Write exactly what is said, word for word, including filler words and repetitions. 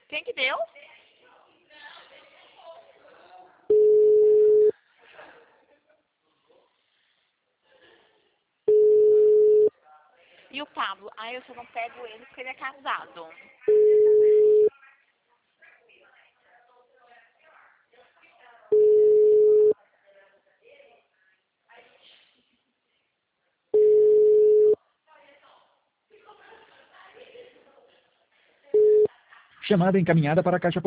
Quem que deu? E o Pablo? Ai, eu só não pego ele porque ele é casado. Chamada encaminhada para a caixa